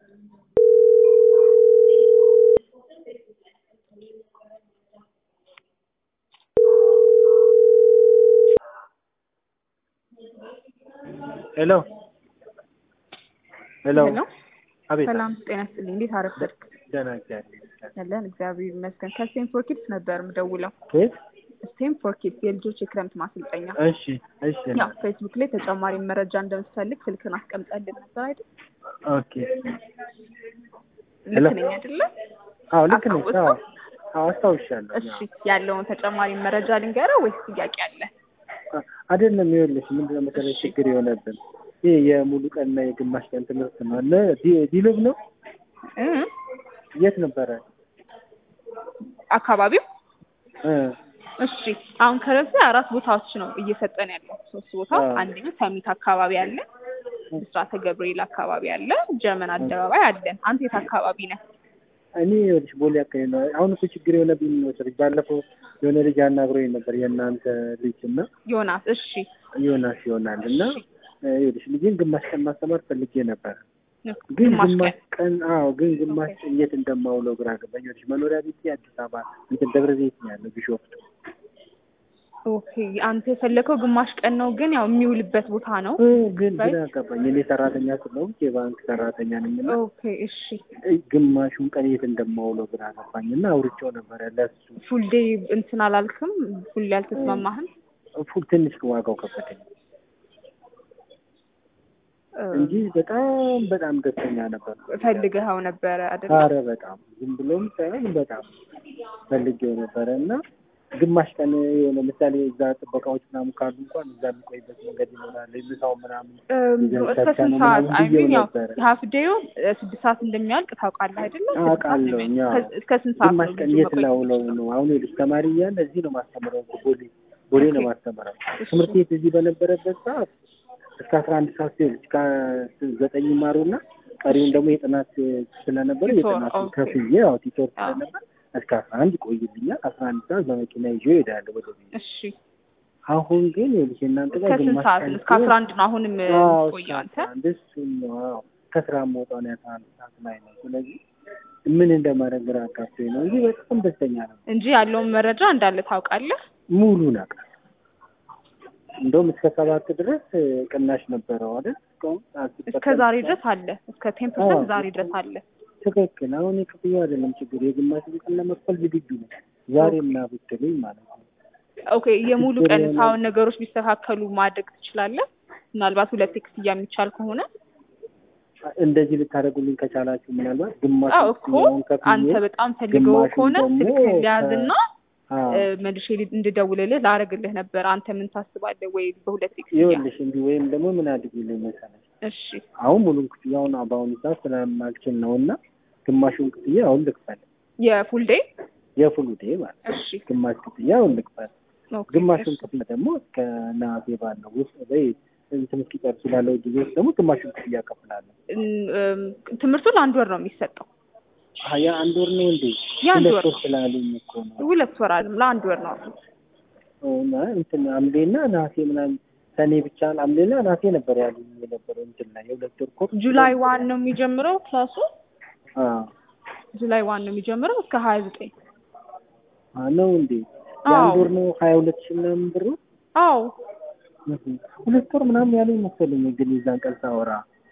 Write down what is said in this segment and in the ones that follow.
Hello. Hello. Hello. አቤት ሰላም ጤና ይስጥልኝ። እንዴት አረፈድክ? ደህና እግዚአብሔር ያለን እግዚአብሔር ይመስገን። ከስቴም ፎር ኪድስ ነበር የምደውለው። ከየት? ስቴም ፎር ኪድስ የልጆች የክረምት ማሰልጠኛ። እሺ እሺ። ያው ፌስቡክ ላይ ተጨማሪ መረጃ እንደምትፈልግ ስልክን አስቀምጠልን ነበር አይደል? ኦኬ። ልክ ነኝ አይደለ? አዎ ልክ ነኝ። አዎ አስታውሻለሁ። እሺ ያለውን ተጨማሪ መረጃ ልንገረው ወይስ ጥያቄ አለ? አይደለም ይኸውልሽ ምንድነው መሰለሽ ችግር የሆነብን ይሄ የሙሉ ቀንና የግማሽ ቀን ትምህርት ነው አለ ዲሎብ ነው የት ነበረ አካባቢው? እሺ አሁን ከረፈ 4 ቦታዎች ነው እየሰጠን ያለው። 3 ቦታ አንደኛው ሰሚት አካባቢ አለ፣ ብስራተ ገብርኤል አካባቢ አለ፣ ጀርመን አደባባይ አለ። አንተ የት አካባቢ ነህ? እኔ ወዲሽ ቦሌ አካባቢ ነው። አሁን እኮ ችግር የሆነብኝ ነው ስለዚህ ባለፈው የሆነ ልጅ አናግሮኝ ነበር የእናንተ ልጅ እና ዮናስ። እሺ ዮናስ ይሆናል እና ይኸውልሽ ልጅን ግማሽ ቀን ማስተማር ፈልጌ ነበር ግን ግማሽ ቀን ግን ግማሽ ቀን የት እንደማውለው ግራ ገባኝ። ይኸውልሽ መኖሪያ ቤት አዲስ አበባ እንትን ደብረ ዘይት ነው ያለው ቢሾፍቱ። ኦኬ አንተ የፈለከው ግማሽ ቀን ነው ግን ያው የሚውልበት ቦታ ነው ግን ግራ ገባኝ። እኔ ሰራተኛ ስለሆንኩ የባንክ ሰራተኛ ነኝና ኦኬ እሺ ግማሹን ቀን የት እንደማውለው ግራ ገባኝና አውርቼው ነበር ለሱ። ፉል ዴይ እንትን አላልክም? ፉል ያልተስማማህም? ፉል ትንሽ ዋጋው ከበደኝ እንጂ በጣም ደስተኛ ነበር። ፈልገኸው ነበር አይደል? አረ በጣም ዝም ብሎም ሳይሆን በጣም ፈልጌው ነበር እና ግማሽ ቀን የሆነ ምሳሌ እዛ ጥበቃዎች ምናምን ካሉ እንኳን እዛ የሚቆይበት መንገድ ይኖራል። ምሳው ምናምን እስከ ስንት ሰዓት? አይ ሚን ያው ሀፍ ዴዩ 6 ሰዓት እንደሚያልቅ ታውቃለህ አይደል? አውቃለሁ። እስከ ስንት ሰዓት? ግማሽ ቀን የት ላውለው ነው? አሁን ልጅ ተማሪ እያለ እዚህ ነው ማስተምረው፣ ቦሌ ነው ማስተምረው። ትምህርት ቤት እዚህ በነበረበት ሰዓት እስከ 11 ሰዓት ሲል እስከ 9 ይማሩና ቀሪውን ደግሞ የጥናት ስለነበረ የጥናት ከፍዬ ያው ቲቶር ስለነበር እስከ 11 ቆይልኛል። 11 ሰዓት በመኪና ይዤ እሄዳለሁ ወደ ቤት። እሺ አሁን ግን ይኸውልሽ እናንተ ጋር ግማሽ ሰዓት እስከ 11 ነው አሁንም ቆየው አንተ? እንደሱኛው ከስራ መውጣው ነው 11 ሰዓት ላይ ነው። ስለዚህ ምን እንደማደርግ ግራ አጋብቶኝ ነው እንጂ በጣም ደስተኛ ነው እንጂ ያለውን መረጃ እንዳለ ታውቃለህ? ሙሉ ነገር እንደውም እስከ 7 ድረስ ቅናሽ ነበረው አይደል? እስከ ዛሬ ድረስ አለ። እስከ 10% ዛሬ ድረስ አለ። ትክክል። አሁን የክፍያው አይደለም ችግር፣ የግማሽ ቀን ለመክፈል ዝግጁ ነው ዛሬና ብትሉኝ ማለት ነው። ኦኬ የሙሉ ቀን ሳይሆን ነገሮች ቢስተካከሉ ማድረግ ትችላለህ። ምናልባት 2 ክፍያ የሚቻል ከሆነ እንደዚህ ልታደርጉልኝ ከቻላችሁ ምናልባት ግማሽ እኮ አንተ በጣም ፈልገው ከሆነ ስልክ ሊያዝና መልሼ እንድደውልልህ ላደርግልህ ነበር። አንተ ምን ታስባለህ? ወይ በ2 ክፍያ ይኸውልሽ እንዲህ ወይም ደግሞ ምን አድርጊልኝ መሰለሽ? እሺ አሁን ሙሉን ክፍያውን በአሁኑ ሰዓት ስለማልችል ነውና ግማሹን ክፍያ አሁን ልክፈል። የፉል ዴይ ማለት እሺ ግማሽ ክፍያ አሁን ልክፈል። ግማሹን ክፍያ ደግሞ እስከ ነሐሴ ባለው ውስጥ እንትን እስኪጨርሱ ላለው ጊዜ ውስጥ ደግሞ ግማሹን ክፍያ እከፍላለሁ። ትምህርቱ ለ1 ወር ነው የሚሰጠው። ያ 1 ወር ነው እንዴ? 2 ወር ስላሉኝ እኮ ነው። 2 ወር አይደለም ለ1 ወር ነው። እንትን ሐምሌና ነሐሴ ምናምን ሰኔ ብቻ ሐምሌና ነሐሴ ነበር ያሉኝ የነበረው እንትን ላይ የ2 ወር ኮርስ ጁላይ 1 ነው የሚጀምረው ክላሱ። ጁላይ 1 ነው የሚጀምረው እስከ 29 ነው እንዴ? የ1 ወር ነው 22,000 ምናምን ብሩ። አዎ 2 ወር ምናምን ያሉኝ መሰለኝ። ግን የዛን ቀን ሳወራ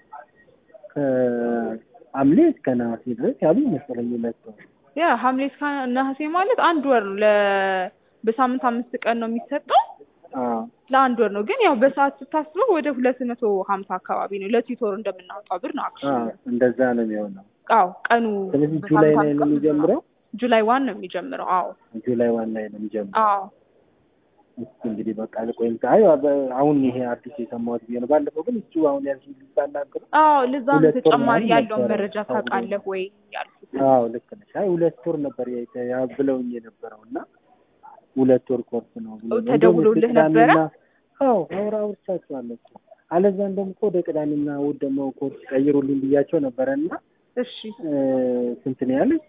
ሐምሌ እስከ ነሐሴ ድረስ ያሉኝ መሰለኝ 2 ወር። ያ ሐምሌ እስከ ነሐሴ ማለት 1 ወር ነው። በሳምንት 5 ቀን ነው የሚሰጠው። ለ1 ወር ነው። ግን ያው በሰዓት ስታስበው ወደ 250 አካባቢ ነው ለቲቶር እንደምናወጣው ብር ነው አክቹዋሊ። እንደዛ ነው የሚሆነው። አዎ ቀኑ ስለዚህ ጁላይ ላይ ነው የሚጀምረው። ጁላይ 1 ነው የሚጀምረው። አዎ ጁላይ 1 ላይ ነው የሚጀምረው። አዎ እንግዲህ በቃ ለቆይም አሁን ይሄ አዲስ የሰማሁት ነው። ባለፈው ግን እሱ አሁን ያልሽኝ ሊሳናገር ለዛ ነው ተጨማሪ ያለውን መረጃ ታውቃለህ ወይ ያልኩት። ልክ ነሽ። 2 ወር ነበር ብለውኝ የነበረውና 2 ወር ኮርስ ነው ብለው ተደውሎልህ ነበረ? አውርቻቸዋለሁ። አለዛ እንደውም እኮ ወደ ቅዳሜና እሑድ ደግሞ ኮርስ ቀይሩልኝ ብያቸው ነበረና እሺ ስንት ነው ያለች?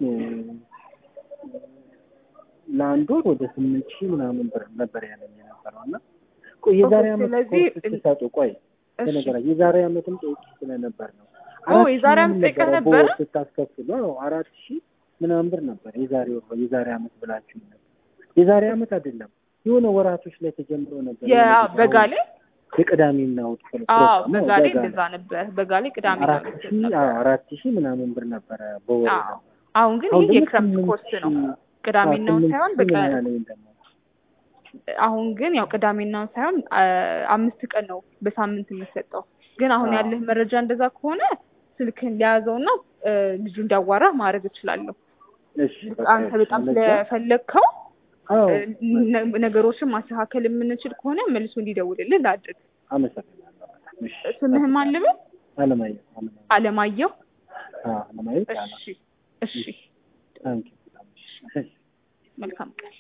ለ1 ወር ወደ 8,000 ምናምን ብር ነበር ያለኝ የነበረውና የዛሬ ዓመት ኮርስ ሲሰጡ የዛሬ ዓመትም ጠይቄ ስለነበር ነው የዛሬ ዓመት ጠይቀህ ነበረ? ስታስከፍሉ 4000 ምናምን ብር ነበር የዛሬ ዓመት ብላችሁ ነበር። የዛሬ ዓመት አይደለም የሆነ ወራቶች ላይ ተጀምሮ ነበር። በጋሌ የቅዳሜና እሑድ በጋሌ እንደዛ ነበር። በጋሌ ቅዳሜ 4000 ምናምን ብር ነበር በወር። አሁን ግን ይሄ የክረምት ኮርስ ነው። ቅዳሜና እሑድ ሳይሆን አሁን ግን ያው ቅዳሜና እሑድ ሳይሆን 5 ቀን ነው በሳምንት የሚሰጠው። ግን አሁን ያለህ መረጃ እንደዛ ከሆነ ስልክን ሊያዘውና ልጁ እንዲያዋራ ማድረግ እችላለሁ። እሺ አንተ በጣም ስለፈለግከው ነገሮችን ማስተካከል የምንችል ከሆነ መልሶ እንዲደውልልህ ላድርግ። አመሰግናለሁ። እሺ ስምህን ማን ልበል? አለማየሁ። እሺ እሺ። መልካም ቀን።